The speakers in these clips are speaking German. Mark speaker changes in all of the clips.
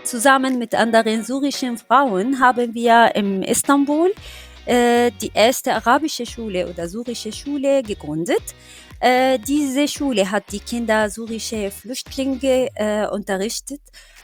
Speaker 1: Zusammen mit anderen syrischen Frauen haben wir in Istanbul die erste arabische Schule oder syrische Schule gegründet. Diese Schule hat die Kinder syrische Flüchtlinge unterrichtet.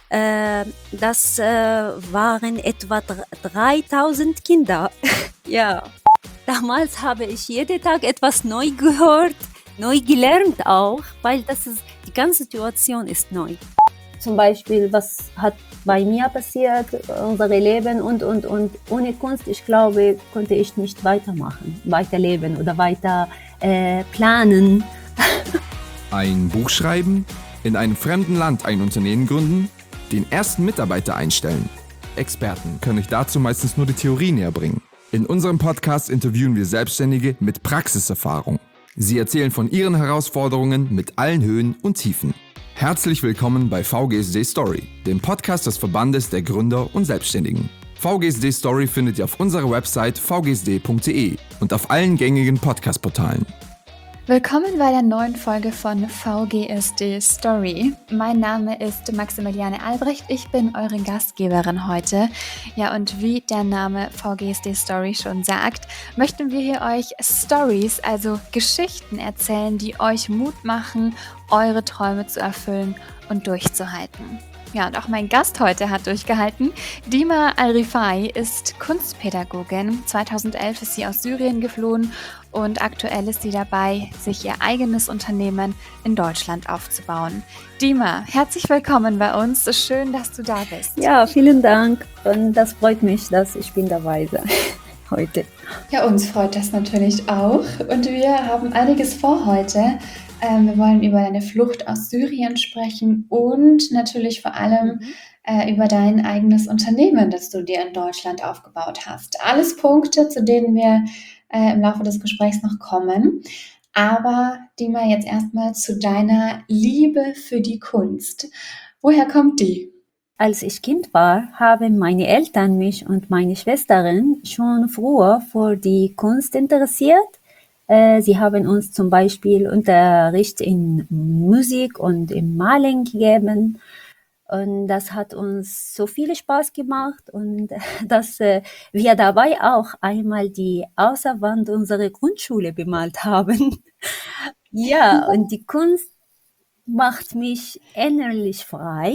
Speaker 1: Das waren etwa 3000 Kinder. Ja, damals habe ich jeden Tag etwas neu gehört, neu gelernt auch, weil die ganze Situation ist neu. Zum Beispiel, was hat bei mir passiert, unser Leben und. Ohne Kunst, ich glaube, konnte ich nicht weiterleben oder weiter planen.
Speaker 2: Ein Buch schreiben, in einem fremden Land ein Unternehmen gründen, den ersten Mitarbeiter einstellen. Experten können euch dazu meistens nur die Theorie näher bringen. In unserem Podcast interviewen wir Selbstständige mit Praxiserfahrung. Sie erzählen von ihren Herausforderungen mit allen Höhen und Tiefen. Herzlich willkommen bei VGSD Story, dem Podcast des Verbandes der Gründer und Selbstständigen. VGSD Story findet ihr auf unserer Website vgsd.de und auf allen gängigen Podcast-Portalen.
Speaker 3: Willkommen bei der neuen Folge von VGSD Story. Mein Name ist Maximiliane Albrecht, ich bin eure Gastgeberin heute. Ja, und wie der Name VGSD Story schon sagt, möchten wir hier euch Stories, also Geschichten erzählen, die euch Mut machen, eure Träume zu erfüllen und durchzuhalten. Ja, und auch mein Gast heute hat durchgehalten. Dima Al-Rifai ist Kunstpädagogin. 2011 ist sie aus Syrien geflohen und aktuell ist sie dabei, sich ihr eigenes Unternehmen in Deutschland aufzubauen. Dima, herzlich willkommen bei uns. Schön, dass du da bist.
Speaker 1: Ja, vielen Dank und das freut mich, dass ich bin dabei bin heute.
Speaker 3: Ja, uns freut das natürlich auch und wir haben einiges vor heute. Wir wollen über deine Flucht aus Syrien sprechen und natürlich vor allem über dein eigenes Unternehmen, das du dir in Deutschland aufgebaut hast. Alles Punkte, zu denen wir im Laufe des Gesprächs noch kommen. Aber Dima, jetzt erstmal zu deiner Liebe für die Kunst. Woher kommt die?
Speaker 1: Als ich Kind war, haben meine Eltern mich und meine Schwestern schon früher für die Kunst interessiert. Sie haben uns zum Beispiel Unterricht in Musik und im Malen gegeben. Und das hat uns so viel Spaß gemacht und dass wir dabei auch einmal die Außenwand unserer Grundschule bemalt haben. Ja, und die Kunst macht mich innerlich frei,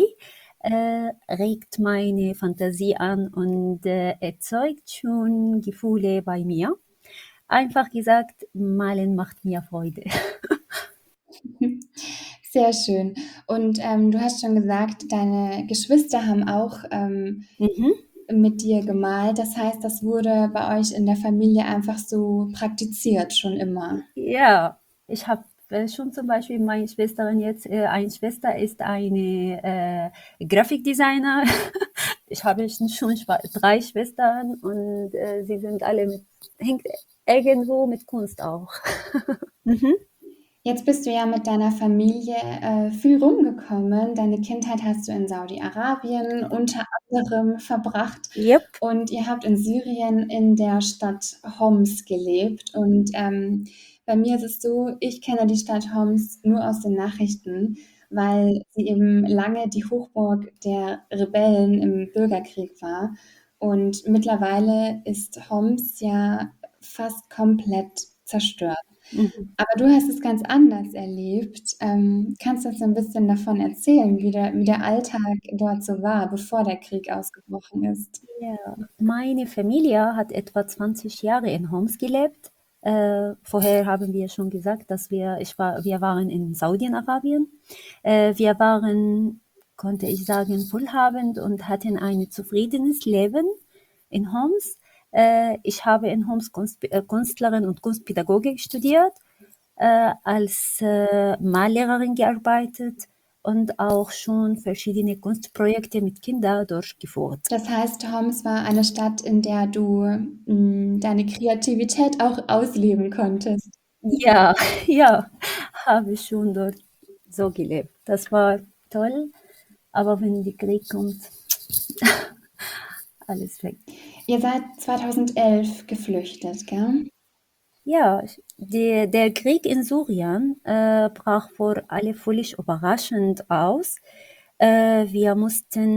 Speaker 1: regt meine Fantasie an und erzeugt schon Gefühle bei mir. Einfach gesagt, Malen macht mir Freude.
Speaker 3: Sehr schön. Und du hast schon gesagt, deine Geschwister haben auch mit dir gemalt. Das heißt, das wurde bei euch in der Familie einfach so praktiziert, schon immer.
Speaker 1: Ja, ich habe schon zum Beispiel meine Schwesterin jetzt, eine Schwester ist eine Grafikdesigner. Ich habe schon 3 Schwestern und sie sind alle hängt irgendwo mit Kunst auch.
Speaker 3: Jetzt bist du ja mit deiner Familie viel rumgekommen. Deine Kindheit hast du in Saudi-Arabien unter anderem verbracht.
Speaker 1: Yep.
Speaker 3: Und ihr habt in Syrien in der Stadt Homs gelebt. Und bei mir ist es so, ich kenne die Stadt Homs nur aus den Nachrichten, weil sie eben lange die Hochburg der Rebellen im Bürgerkrieg war. Und mittlerweile ist Homs ja fast komplett zerstört. Aber du hast es ganz anders erlebt. Kannst du uns ein bisschen davon erzählen, wie der Alltag dort so war, bevor der Krieg ausgebrochen ist?
Speaker 1: Ja, meine Familie hat etwa 20 Jahre in Homs gelebt. Vorher haben wir schon gesagt, dass wir waren in Saudi-Arabien. Wir waren, konnte ich sagen, wohlhabend und hatten ein zufriedenes Leben in Homs. Ich habe in Homs Künstlerin und Kunstpädagogik studiert, als Mallehrerin gearbeitet und auch schon verschiedene Kunstprojekte mit Kindern durchgeführt.
Speaker 3: Das heißt, Homs war eine Stadt, in der du deine Kreativität auch ausleben konntest.
Speaker 1: Ja, ja, habe ich schon dort so gelebt. Das war toll, aber wenn der Krieg kommt, alles weg.
Speaker 3: Ihr seid 2011 geflüchtet, gell?
Speaker 1: Ja, der Krieg in Syrien brach für alle völlig überraschend aus. Wir mussten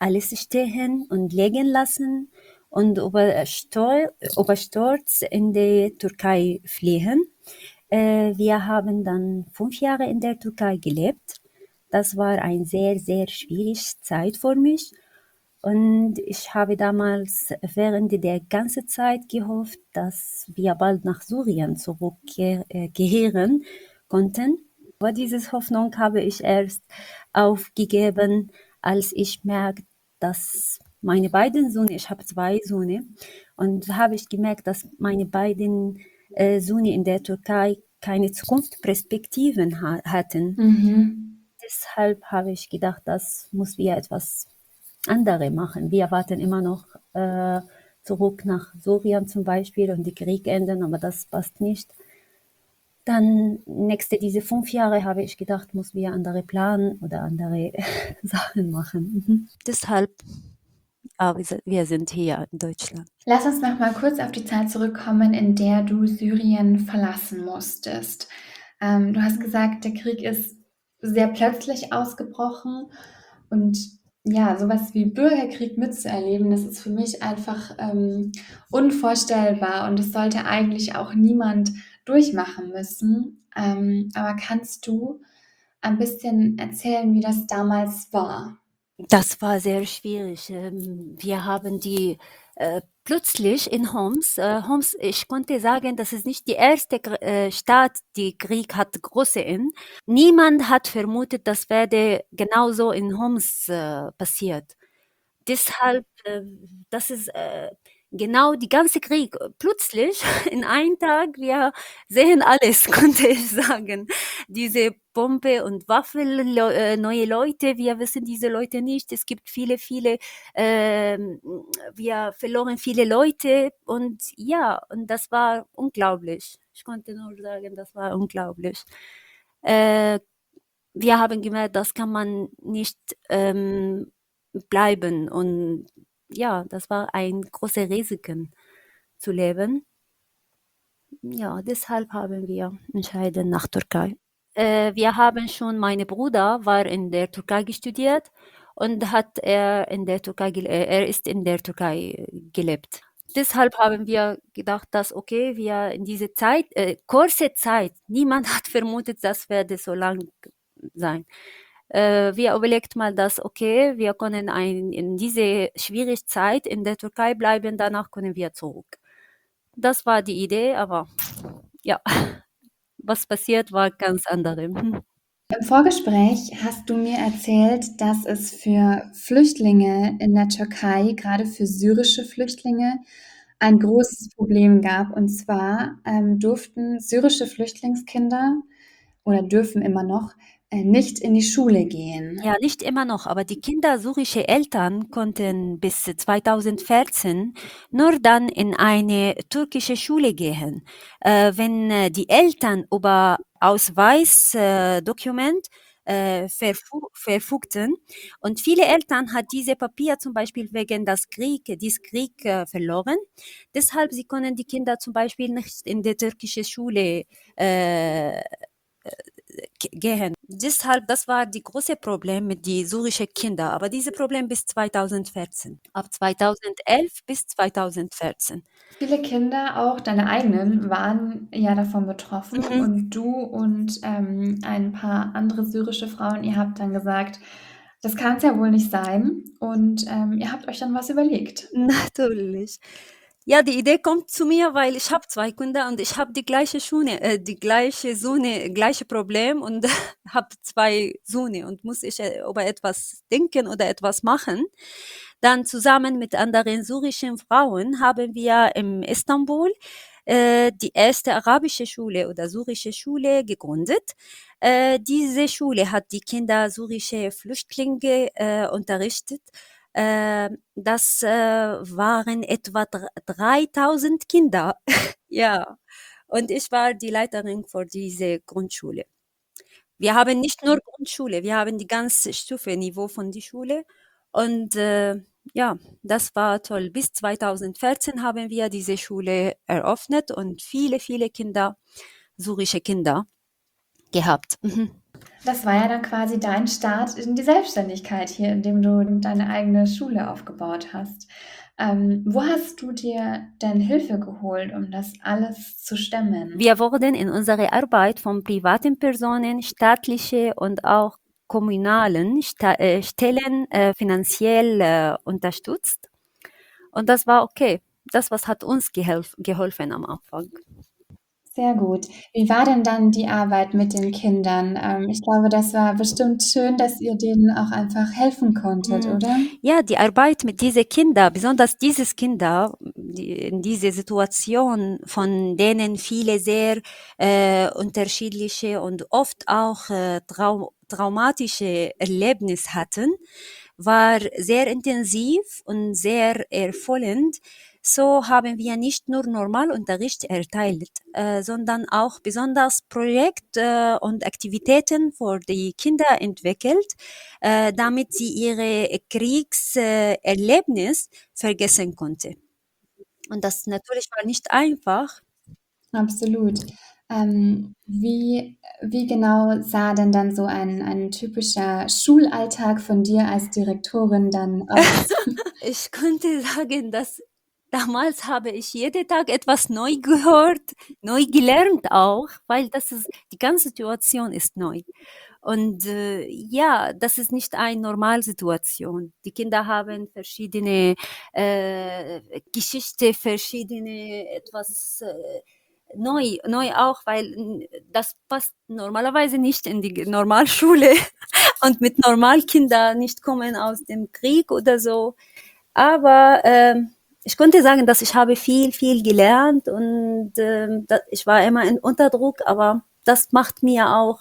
Speaker 1: alles stehen und liegen lassen und über Sturz in die Türkei fliehen. Wir haben dann 5 Jahre in der Türkei gelebt. Das war eine sehr, sehr schwierige Zeit für mich. Und ich habe damals während der ganzen Zeit gehofft, dass wir bald nach Syrien zurückkehren konnten. Aber diese Hoffnung habe ich erst aufgegeben, als ich merkte, dass meine beiden Söhne, ich habe 2 Söhne, und habe ich gemerkt, dass meine beiden Söhne in der Türkei keine Zukunftsperspektiven hatten. Deshalb habe ich gedacht, das muss wir etwas andere machen. Wir warten immer noch zurück nach Syrien zum Beispiel und die Krieg enden, aber das passt nicht. Dann diese 5 Jahre habe ich gedacht, muss wir andere planen oder andere Sachen machen. Deshalb, wir sind hier in Deutschland.
Speaker 3: Lass uns noch mal kurz auf die Zeit zurückkommen, in der du Syrien verlassen musstest. Du hast gesagt, der Krieg ist sehr plötzlich ausgebrochen und ja, sowas wie Bürgerkrieg mitzuerleben, das ist für mich einfach unvorstellbar und das sollte eigentlich auch niemand durchmachen müssen. Aber kannst du ein bisschen erzählen, wie das damals war?
Speaker 1: Das war sehr schwierig. Wir haben die plötzlich in Homs, ich konnte sagen, das ist nicht die erste Stadt, die Krieg hat große in. Niemand hat vermutet, das werde genauso in Homs passiert. Deshalb, das ist genau die ganze Krieg. Plötzlich in einem Tag, wir sehen alles, konnte ich sagen. Diese Bombe und Waffen, neue Leute, wir wissen diese Leute nicht. Es gibt viele, wir verloren viele Leute und ja, und das war unglaublich. Ich konnte nur sagen, das war unglaublich. Wir haben gemerkt, das kann man nicht bleiben und ja, das war ein großes Risiko zu leben. Ja, deshalb haben wir entschieden nach Türkei. Wir haben schon, mein Bruder war in der Türkei studiert und er ist in der Türkei gelebt. Deshalb haben wir gedacht, dass okay, wir in diese Zeit, kurze Zeit, niemand hat vermutet, das werde so lang sein. Wir überlegt mal, dass okay, wir können in diese schwierige Zeit in der Türkei bleiben, danach können wir zurück. Das war die Idee, aber ja, was passiert, war ganz andere.
Speaker 3: Im Vorgespräch hast du mir erzählt, dass es für Flüchtlinge in der Türkei, gerade für syrische Flüchtlinge, ein großes Problem gab. Und zwar durften syrische Flüchtlingskinder oder dürfen immer noch nicht in die Schule gehen.
Speaker 1: Ja, nicht immer noch, aber die Kinder syrische Eltern konnten bis 2014 nur dann in eine türkische Schule gehen. Wenn die Eltern über Ausweisdokument verfügten und viele Eltern hat diese Papier zum Beispiel wegen dies Krieg verloren. Deshalb sie können die Kinder zum Beispiel nicht in die türkische Schule gehen. Deshalb, das war die große Problem mit den syrischen Kindern. Aber dieses Problem bis 2014. Ab 2011 bis 2014.
Speaker 3: Viele Kinder, auch deine eigenen, waren ja davon betroffen und du und ein paar andere syrische Frauen, ihr habt dann gesagt, das kann es ja wohl nicht sein und ihr habt euch dann was überlegt.
Speaker 1: Natürlich. Ja, die Idee kommt zu mir, weil ich habe 2 Kinder und ich habe die gleiche Söhne, gleiche Problem und habe 2 Söhne und muss ich über etwas denken oder etwas machen. Dann zusammen mit anderen syrischen Frauen haben wir in Istanbul die erste arabische Schule oder syrische Schule gegründet. Diese Schule hat die Kinder syrische Flüchtlinge unterrichtet. Das waren etwa 3000 Kinder. Ja, und ich war die Leiterin für diese Grundschule. Wir haben nicht nur Grundschule, wir haben die ganze Stufenniveau von die Schule und ja, das war toll. Bis 2014 haben wir diese Schule eröffnet und viele Kinder, syrische Kinder gehabt.
Speaker 3: Das war ja dann quasi dein Start in die Selbstständigkeit hier, indem du deine eigene Schule aufgebaut hast. Wo hast du dir denn Hilfe geholt, um das alles zu stemmen?
Speaker 1: Wir wurden in unserer Arbeit von privaten Personen, staatliche und auch kommunalen Stellen finanziell unterstützt. Und das war okay. Das was hat uns geholfen am Anfang.
Speaker 3: Sehr gut. Wie war denn dann die Arbeit mit den Kindern? Ich glaube, das war bestimmt schön, dass ihr denen auch einfach helfen konntet, oder?
Speaker 1: Ja, die Arbeit mit diesen Kindern, besonders dieses Kinder, in dieser Situation, von denen viele sehr unterschiedliche und oft auch traumatische Erlebnisse hatten, war sehr intensiv und sehr erfüllend. So haben wir nicht nur Normalunterricht erteilt, sondern auch besonders Projekt und Aktivitäten für die Kinder entwickelt, damit sie ihre Kriegserlebnis vergessen konnte. Und das natürlich war nicht einfach.
Speaker 3: Absolut. Wie genau sah denn dann so ein typischer Schulalltag von dir als Direktorin dann aus?
Speaker 1: Ich könnte sagen, dass damals habe ich jeden Tag etwas neu gehört, neu gelernt auch, weil die ganze Situation ist neu. Und ja, das ist nicht eine Normalsituation. Die Kinder haben verschiedene Geschichte, verschiedene etwas neu auch, weil das passt normalerweise nicht in die Normalschule und mit Normalkindern nicht kommen aus dem Krieg oder so. Aber ich konnte sagen, dass ich habe viel gelernt und ich war immer unter Druck, aber das macht mir auch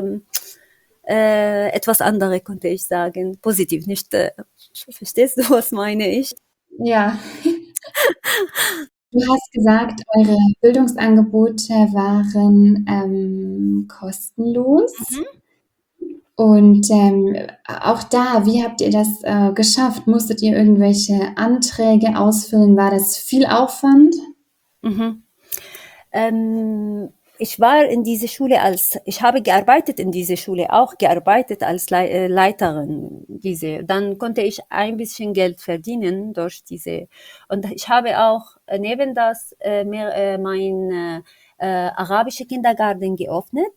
Speaker 1: etwas anderes, konnte ich sagen. Positiv, nicht, verstehst du, was meine ich?
Speaker 3: Ja, du hast gesagt, eure Bildungsangebote waren kostenlos.
Speaker 1: Mhm.
Speaker 3: Und auch da, wie habt ihr das geschafft? Musstet ihr irgendwelche Anträge ausfüllen? War das viel Aufwand?
Speaker 1: Mhm. Ich war in diese Schule ich habe gearbeitet in diese Schule, auch gearbeitet als Leiterin Dann konnte ich ein bisschen Geld verdienen durch und ich habe auch neben das mein arabische Kindergarten geöffnet.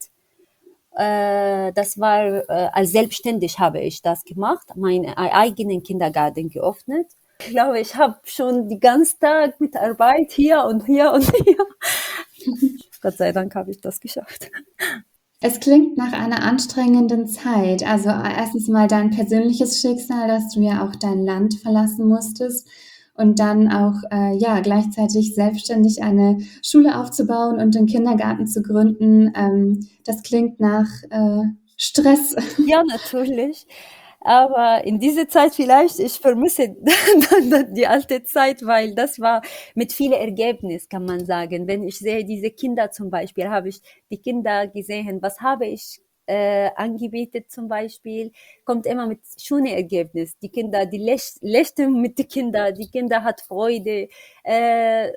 Speaker 1: Das war als selbstständig habe ich das gemacht, meinen eigenen Kindergarten geöffnet. Ich glaube, ich habe schon den ganzen Tag mit Arbeit hier und hier und hier. Gott sei Dank habe ich das geschafft.
Speaker 3: Es klingt nach einer anstrengenden Zeit. Also erstens mal dein persönliches Schicksal, dass du ja auch dein Land verlassen musstest und dann auch ja gleichzeitig selbstständig eine Schule aufzubauen und den Kindergarten zu gründen. Das klingt nach Stress.
Speaker 1: Ja, natürlich. Aber in dieser Zeit vielleicht, ich vermisse die alte Zeit, weil das war mit viel Ergebnis, kann man sagen. Wenn ich sehe diese Kinder zum Beispiel, habe ich die Kinder gesehen, was habe ich angebietet zum Beispiel, kommt immer mit schönen Ergebnis. Die Kinder, die lächeln mit den Kindern, die Kinder hat Freude. Äh,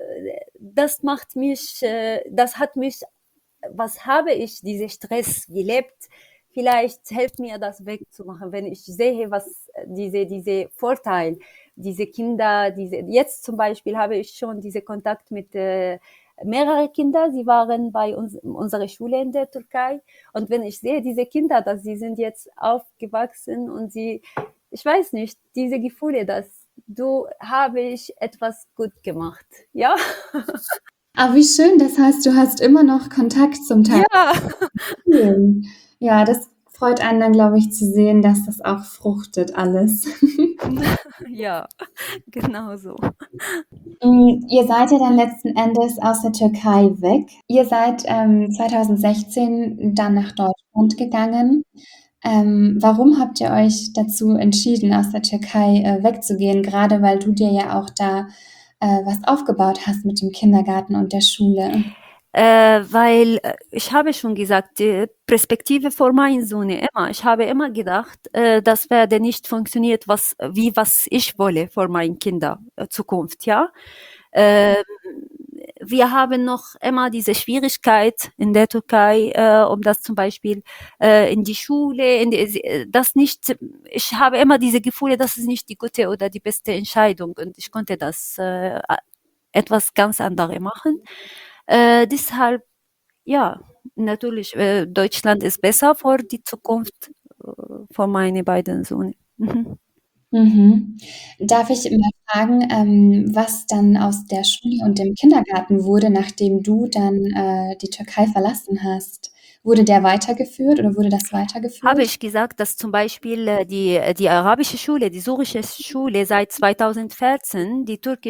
Speaker 1: das hat mich, was habe ich, diese Stress gelebt? Vielleicht hilft mir das wegzumachen, wenn ich sehe, was diese Vorteil, diese Kinder, jetzt zum Beispiel habe ich schon diese Kontakt mit mehrere Kinder, sie waren bei uns in unserer Schule in der Türkei und wenn ich sehe diese Kinder, dass sie sind jetzt aufgewachsen und ich weiß nicht, diese Gefühle, dass habe ich etwas gut gemacht, ja?
Speaker 3: Aber wie schön, das heißt, du hast immer noch Kontakt zum Teil.
Speaker 1: Ja,
Speaker 3: Schön. Ja, das freut einen dann, glaube ich, zu sehen, dass das auch fruchtet alles.
Speaker 1: ja, genau so.
Speaker 3: Ihr seid ja dann letzten Endes aus der Türkei weg. Ihr seid 2016 dann nach Deutschland gegangen. Warum habt ihr euch dazu entschieden, aus der Türkei wegzugehen? Gerade weil du dir ja auch da was aufgebaut hast mit dem Kindergarten und der Schule.
Speaker 1: Weil ich habe schon gesagt, die Perspektive für meinen Sohn immer. Ich habe immer gedacht, das werde nicht funktioniert, was ich wolle für meine Kinder Zukunft, ja. Ähm, wir haben noch immer diese Schwierigkeit in der Türkei, um das zum Beispiel in die Schule, das nicht, ich habe immer diese Gefühle, das ist nicht die gute oder die beste Entscheidung und ich konnte das etwas ganz anderes machen. Deshalb, ja, natürlich, Deutschland ist besser für die Zukunft, für meine beiden Söhne. Mhm.
Speaker 3: Mhm. Darf ich mal fragen, was dann aus der Schule und dem Kindergarten wurde, nachdem du dann, die Türkei verlassen hast? Wurde der weitergeführt oder wurde das
Speaker 1: Habe
Speaker 3: weitergeführt?
Speaker 1: ich gesagt, dass zum Beispiel die arabische Schule, die syrische Schule seit 2014,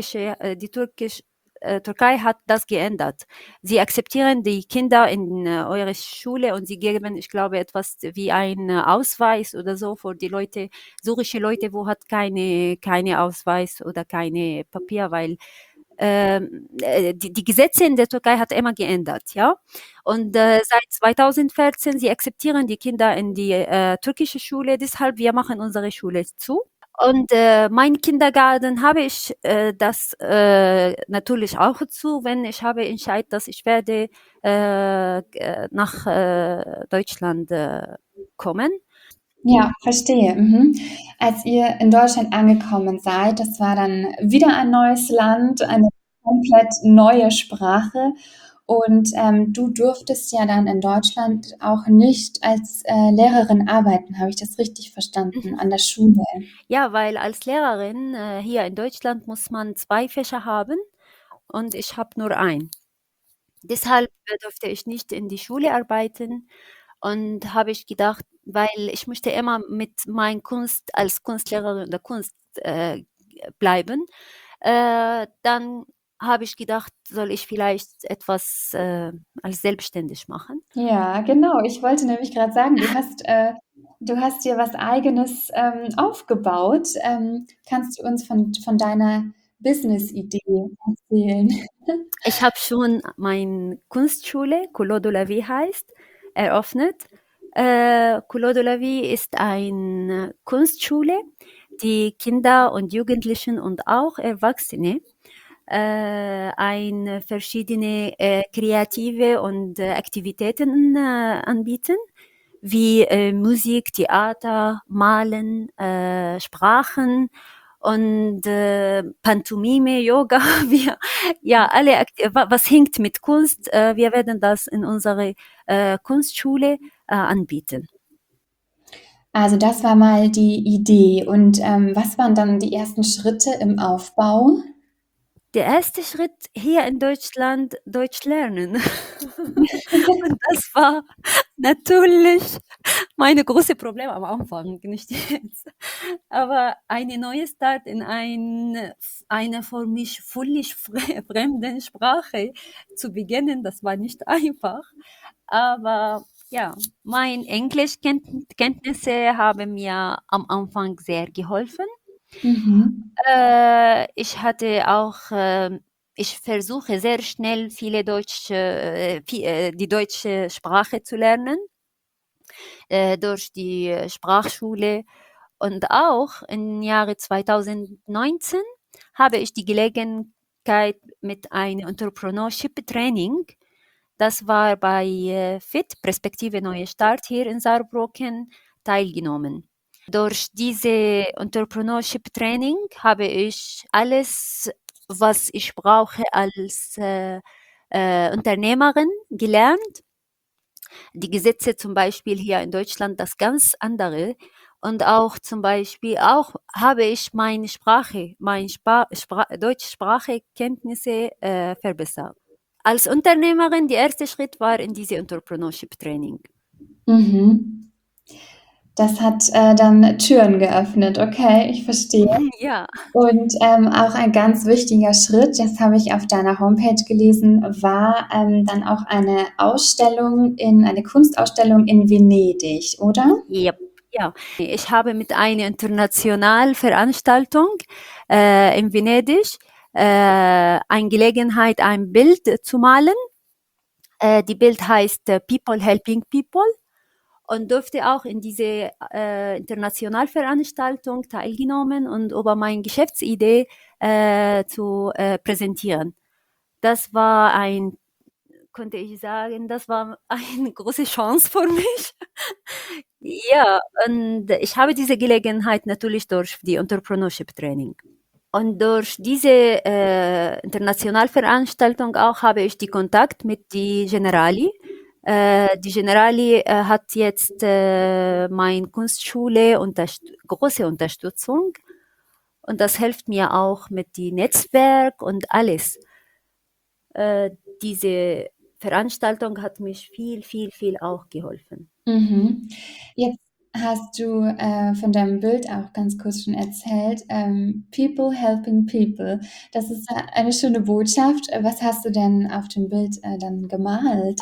Speaker 1: Türkei hat das geändert. Sie akzeptieren die Kinder in eure Schule und sie geben, ich glaube, etwas wie einen Ausweis oder so für die Leute, syrische Leute, wo hat keine Ausweis oder keine Papier, weil die Gesetze in der Türkei hat immer geändert, ja. Und seit 2014, sie akzeptieren die Kinder in die türkische Schule, deshalb wir machen unsere Schule zu. Und mein Kindergarten habe ich das natürlich auch zu, wenn ich habe entscheidet, dass ich werde nach Deutschland kommen.
Speaker 3: Ja, verstehe. Mhm. Als ihr in Deutschland angekommen seid, das war dann wieder ein neues Land, eine komplett neue Sprache. Und du durftest ja dann in Deutschland auch nicht als Lehrerin arbeiten. Habe ich das richtig verstanden?
Speaker 1: Mhm.
Speaker 3: An der Schule.
Speaker 1: Ja, weil als Lehrerin hier in Deutschland muss man 2 Fächer haben und ich habe nur ein. Deshalb durfte ich nicht in die Schule arbeiten und habe ich gedacht, weil ich möchte immer mit meiner Kunst als Kunstlehrerin der Kunst bleiben, dann habe ich gedacht, soll ich vielleicht etwas als selbstständig machen.
Speaker 3: Ja, genau. Ich wollte nämlich gerade sagen, du hast dir was Eigenes aufgebaut. Kannst du uns von deiner Business-Idee erzählen?
Speaker 1: Ich habe schon meine Kunstschule, Couleur de la Vie heißt, eröffnet. Couleur de la Vie ist eine Kunstschule, die Kinder und Jugendlichen und auch Erwachsene verschiedene kreative und Aktivitäten anbieten, wie Musik, Theater, Malen, Sprachen und Pantomime, Yoga, ja, was hängt mit Kunst, wir werden das in unserer Kunstschule anbieten.
Speaker 3: Also das war mal die Idee. Und was waren dann die ersten Schritte im Aufbau?
Speaker 1: Der erste Schritt hier in Deutschland, Deutsch lernen. Und das war natürlich meine große Problem am Anfang, nicht jetzt. Aber eine neue Start in eine für mich völlig fremde Sprache zu beginnen, das war nicht einfach. Aber ja, mein Englischkenntnisse haben mir am Anfang sehr geholfen.
Speaker 3: Mhm.
Speaker 1: Ich hatte auch, ich versuche sehr schnell die deutsche Sprache zu lernen durch die Sprachschule. Und auch im Jahre 2019 habe ich die Gelegenheit mit einem Entrepreneurship Training, das war bei FIT, Perspektive Neue Start hier in Saarbrücken, teilgenommen. Durch diese Entrepreneurship Training habe ich alles, was ich brauche als Unternehmerin gelernt. Die Gesetze zum Beispiel hier in Deutschland, das ganz andere. Und auch zum Beispiel, auch habe ich meine Deutschsprachekenntnisse verbessert. Als Unternehmerin, der erste Schritt war in diese Entrepreneurship Training.
Speaker 3: Mhm. Das hat dann Türen geöffnet. Okay, ich verstehe.
Speaker 1: Ja.
Speaker 3: Und auch ein ganz wichtiger Schritt, das habe ich auf deiner Homepage gelesen, war dann auch eine Kunstausstellung in Venedig, oder?
Speaker 1: Yep. Ja, ich habe mit einer internationalen Veranstaltung in Venedig eine Gelegenheit, ein Bild zu malen. Die Bild heißt People Helping People und durfte auch in diese Internationalveranstaltung teilgenommen und über meine Geschäftsidee zu präsentieren. das war konnte ich sagen, das war eine große Chance für mich. Ja, und ich habe diese Gelegenheit natürlich durch die Entrepreneurship Training. Und durch diese Internationalveranstaltung auch habe ich die Kontakt mit die Generali. Die Generali hat jetzt meine Kunstschule große Unterstützung und das hilft mir auch mit dem Netzwerk und alles. Äh, diese Veranstaltung hat mich viel, viel, viel auch geholfen.
Speaker 3: Mhm. Jetzt hast du von deinem Bild auch ganz kurz schon erzählt. People helping people. Das ist eine schöne Botschaft. Was hast du denn auf dem Bild dann gemalt?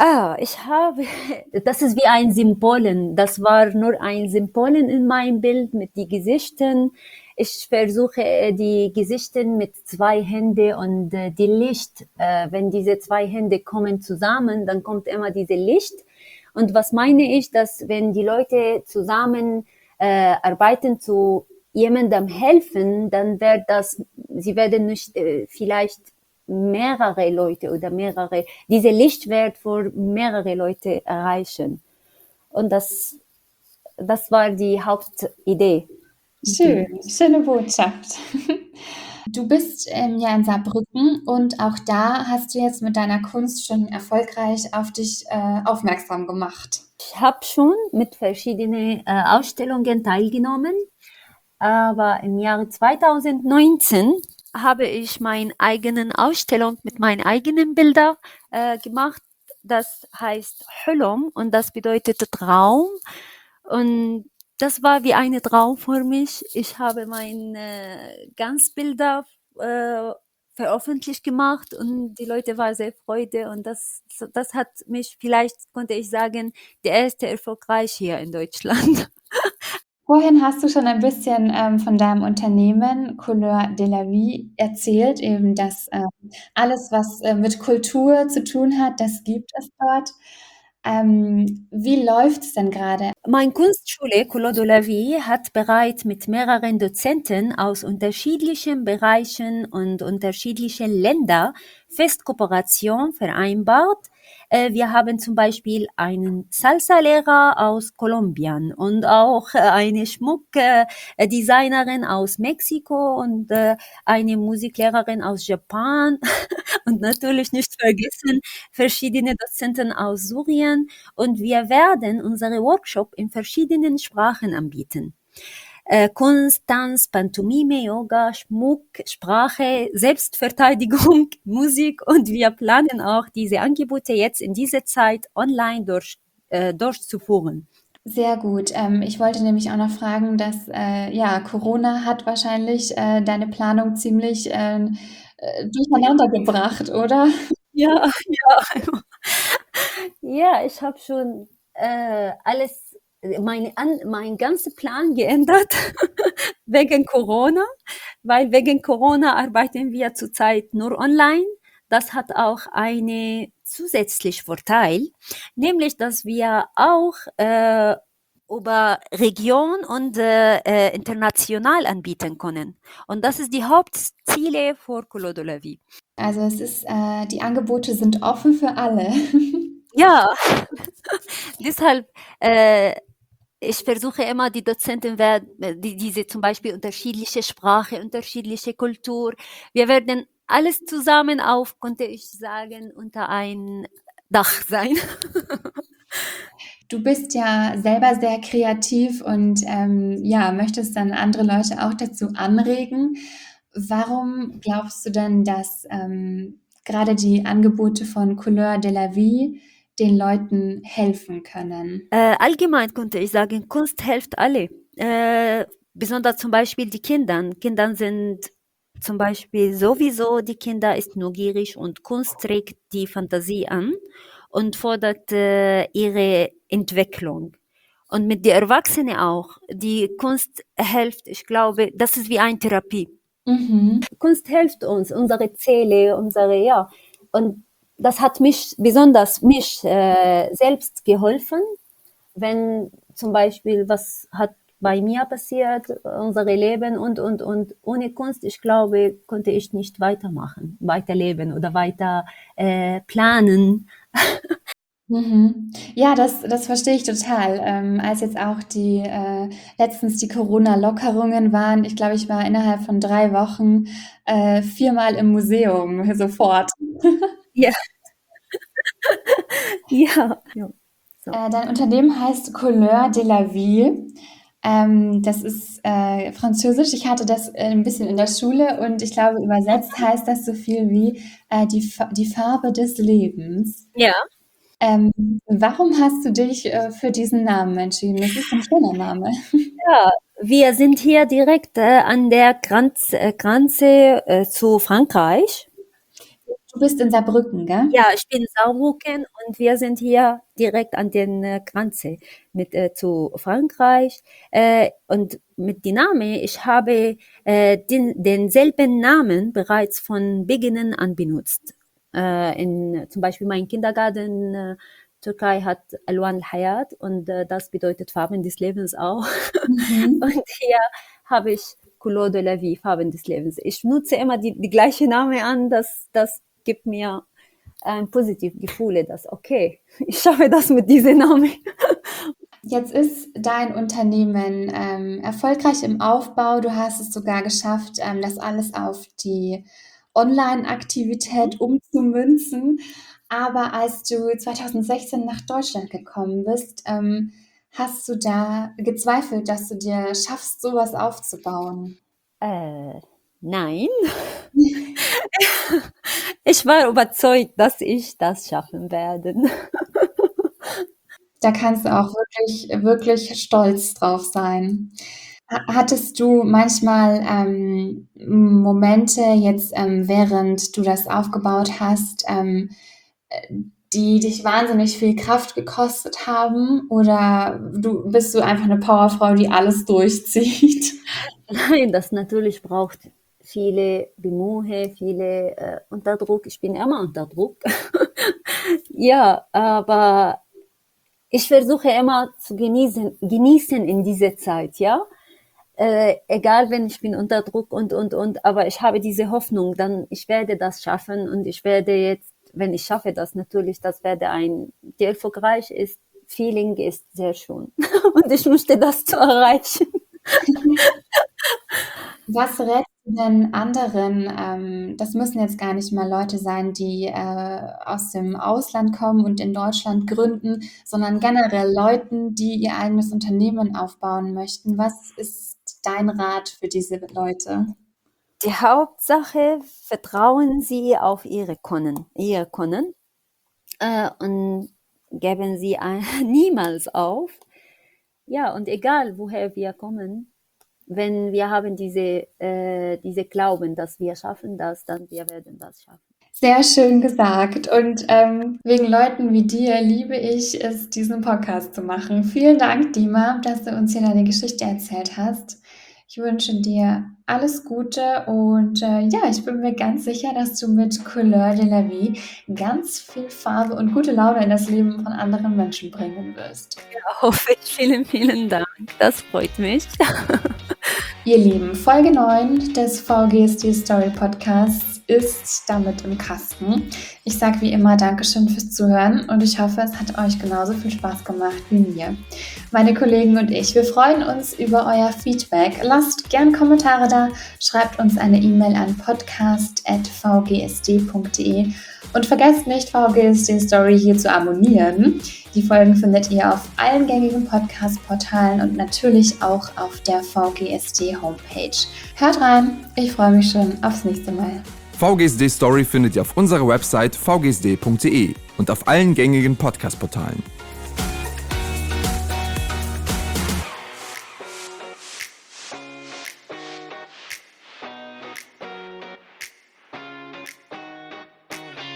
Speaker 1: Das ist wie ein Symbolen. Das war nur ein Symbolen in meinem Bild mit den Gesichtern. Ich versuche die Gesichter mit zwei Händen und die Licht. Wenn diese zwei Hände kommen zusammen, dann kommt immer diese Licht. Und was meine ich, dass wenn die Leute zusammen arbeiten zu jemandem helfen, dann sie werden nicht vielleicht mehrere Leute oder diese Licht wird für mehrere Leute erreichen. Und das war die Hauptidee.
Speaker 3: Schön, schöne Botschaft. Du bist ja in Saarbrücken und auch da hast du jetzt mit deiner Kunst schon erfolgreich auf dich aufmerksam gemacht.
Speaker 1: Ich habe schon mit verschiedenen Ausstellungen teilgenommen, aber im Jahre 2019 habe ich meine eigenen Ausstellung mit meinen eigenen Bildern gemacht. Das heißt Hülum und das bedeutet Traum. Und das war wie ein Traum für mich. Ich habe meine Ganzbilder veröffentlicht gemacht und die Leute waren sehr freude und das hat mich, vielleicht konnte ich sagen, der erste erfolgreich hier in Deutschland.
Speaker 3: Vorhin hast du schon ein bisschen von deinem Unternehmen Couleur de la Vie erzählt, eben dass alles, was mit Kultur zu tun hat, das gibt es dort. Wie läuft es denn gerade?
Speaker 1: Meine Kunstschule Couleur de la Vie hat bereits mit mehreren Dozenten aus unterschiedlichen Bereichen und unterschiedlichen Ländern Festkooperation vereinbart. Wir haben zum Beispiel einen Salsa-Lehrer aus Kolumbien und auch eine Schmuckdesignerin aus Mexiko und eine Musiklehrerin aus Japan und natürlich nicht vergessen verschiedene Dozenten aus Syrien. Und wir werden unsere Workshop in verschiedenen Sprachen anbieten. Kunst, Tanz, Pantomime, Yoga, Schmuck, Sprache, Selbstverteidigung, Musik und wir planen auch diese Angebote jetzt in dieser Zeit online durchzuführen.
Speaker 3: Sehr gut. Ich wollte nämlich auch noch fragen, dass ja, Corona hat wahrscheinlich deine Planung ziemlich durcheinander gebracht, oder?
Speaker 1: Ja, ja. Ja, ich habe schon alles, mein ganzer Plan geändert wegen Corona, weil wegen Corona arbeiten wir zurzeit nur online. Das hat auch einen zusätzlichen Vorteil, nämlich dass wir auch über Region und international anbieten können. Und das ist die Hauptziele für Couleur de la Vie.
Speaker 3: Also es ist, die Angebote sind offen für alle.
Speaker 1: Ja, deshalb, ich versuche immer, die Dozenten diese zum Beispiel unterschiedliche Sprache, unterschiedliche Kultur. Wir werden alles zusammen konnte ich sagen, unter ein Dach sein.
Speaker 3: Du bist ja selber sehr kreativ und ja, möchtest dann andere Leute auch dazu anregen. Warum glaubst du denn, dass gerade die Angebote von Couleur de la Vie den Leuten helfen können?
Speaker 1: Allgemein konnte ich sagen, Kunst hilft alle. Besonders zum Beispiel die Kinder. Kinder sind zum Beispiel sowieso, die Kinder ist neugierig und Kunst trägt die Fantasie an und fordert ihre Entwicklung. Und mit den Erwachsenen auch. Die Kunst hilft, ich glaube, das ist wie eine Therapie.
Speaker 3: Mhm.
Speaker 1: Kunst hilft uns, unsere Seele, ja. Und das hat besonders mich selbst geholfen, wenn zum Beispiel was hat bei mir passiert, unser Leben und. Ohne Kunst, ich glaube, konnte ich nicht weiterleben oder weiter planen.
Speaker 3: Mhm. Ja, das verstehe ich total. Als jetzt auch letztens die Corona-Lockerungen waren, ich glaube, ich war innerhalb von 3 Wochen 4-mal im Museum sofort.
Speaker 1: Ja, ja. So.
Speaker 3: Dein Unternehmen heißt Couleur de la Vie. Das ist französisch. Ich hatte das ein bisschen in der Schule und ich glaube, übersetzt heißt das so viel wie die Farbe des Lebens.
Speaker 1: Ja.
Speaker 3: Warum hast du dich für diesen Namen entschieden? Das ist ein schöner Name.
Speaker 1: Ja, wir sind hier direkt an der Grenze zu Frankreich.
Speaker 3: Du bist in Saarbrücken, gell?
Speaker 1: Ja, ich bin in Saarbrücken und wir sind hier direkt an der Grenze zu Frankreich. Und mit dem Namen, ich habe denselben Namen bereits von Beginn an benutzt. Zum Beispiel mein Kindergarten Türkei hat Alwan al-Hayat und das bedeutet Farben des Lebens auch.
Speaker 3: Mhm.
Speaker 1: Und hier habe ich Couleur de la Vie, Farben des Lebens. Ich nutze immer die gleiche Name an, das gibt mir ein positives Gefühl, dass okay, ich schaffe das mit diesem Namen.
Speaker 3: Jetzt ist dein Unternehmen erfolgreich im Aufbau. Du hast es sogar geschafft, das alles auf die Online-Aktivität umzumünzen. Aber als du 2016 nach Deutschland gekommen bist, hast du da gezweifelt, dass du dir schaffst, sowas aufzubauen?
Speaker 1: Nein. Ich war überzeugt, dass ich das schaffen werde.
Speaker 3: Da kannst du auch wirklich, wirklich stolz drauf sein. Hattest du manchmal Momente jetzt, während du das aufgebaut hast, die dich wahnsinnig viel Kraft gekostet haben? Oder bist du einfach eine Powerfrau, die alles durchzieht?
Speaker 1: Nein, das natürlich braucht viele Bemühungen, viele Unterdruck. Ich bin immer unter Druck. Ja, aber ich versuche immer zu genießen in dieser Zeit, ja. Egal, wenn ich bin unter Druck und, aber ich habe diese Hoffnung, dann ich werde das schaffen und ich werde jetzt, wenn ich schaffe das natürlich, das werde die erfolgreich ist, Feeling ist sehr schön und ich möchte das zu erreichen.
Speaker 3: Was rätst du denn anderen? Das müssen jetzt gar nicht mal Leute sein, die aus dem Ausland kommen und in Deutschland gründen, sondern generell Leuten, die ihr eigenes Unternehmen aufbauen möchten. Was ist dein Rat für diese Leute?
Speaker 1: Die Hauptsache, vertrauen Sie auf Ihre Können, und geben Sie niemals auf. Ja, und egal, woher wir kommen, wenn wir haben diese Glauben, dass wir schaffen das, dann wir werden das schaffen.
Speaker 3: Sehr schön gesagt. Und wegen Leuten wie dir liebe ich es, diesen Podcast zu machen. Vielen Dank, Dima, dass du uns hier deine Geschichte erzählt hast. Ich wünsche dir alles Gute und ja, ich bin mir ganz sicher, dass du mit Couleur de la Vie ganz viel Farbe und gute Laune in das Leben von anderen Menschen bringen wirst.
Speaker 1: Ja, hoffe ich. Vielen, vielen Dank. Das freut mich.
Speaker 3: Ihr Lieben, Folge 9 des VGSD Story Podcasts ist damit im Kasten. Ich sage wie immer Dankeschön fürs Zuhören und ich hoffe, es hat euch genauso viel Spaß gemacht wie mir. Meine Kollegen und ich, wir freuen uns über euer Feedback. Lasst gern Kommentare da, schreibt uns eine E-Mail an podcast@vgsd.de und vergesst nicht, VGSD Story hier zu abonnieren. Die Folgen findet ihr auf allen gängigen Podcast-Portalen und natürlich auch auf der VGSD-Homepage. Hört rein, ich freue mich schon aufs nächste Mal.
Speaker 2: VGSD Story findet ihr auf unserer Website vgsd.de und auf allen gängigen Podcast-Portalen.